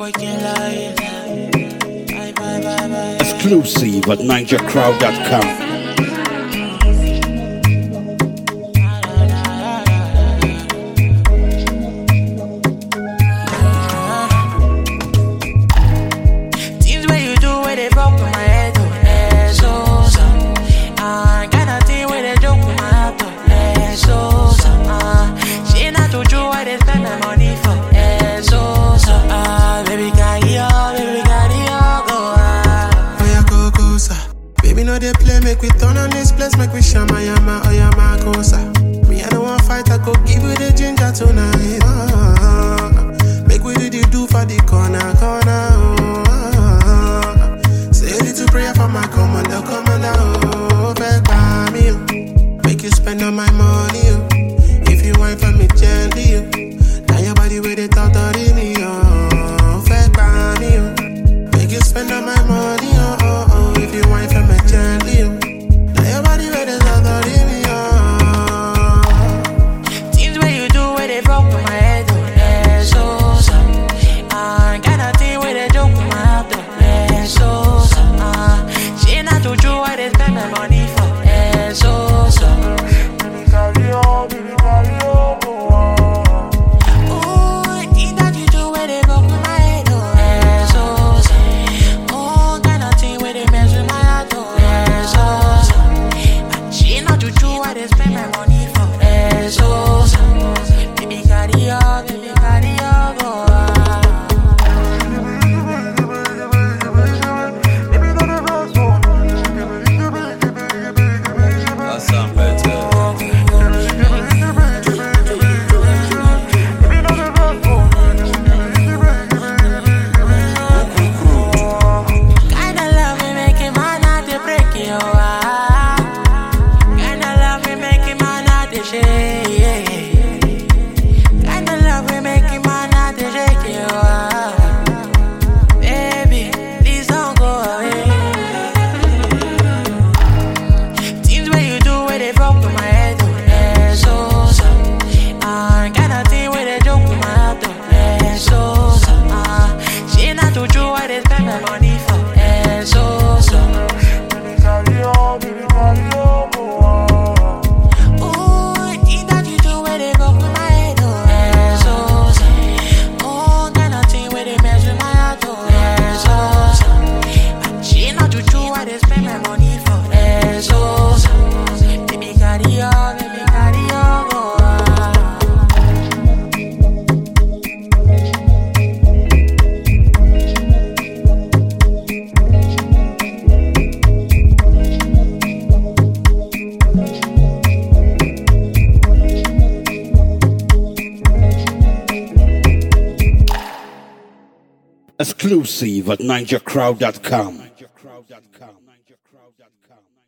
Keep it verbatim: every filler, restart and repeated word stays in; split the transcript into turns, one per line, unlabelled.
Exclusive at ninja crowd dot com.
Make we turn on this place, make we shama yama oh yama kosa. Me I don't want fight, I go give you the ginger tonight. Oh, make we do the do for the corner, corner. Oh, say a little prayer for my commander, commander. Oh, back by me, oh. Make you spend all my money. Oh. If you want for me gently, oh. Now your body with it out of me. Oh, back by me, oh. Make you spend all my money. Oh, oh, oh. If you want for me gently, oh.
Exclusive at ninja crowd dot com.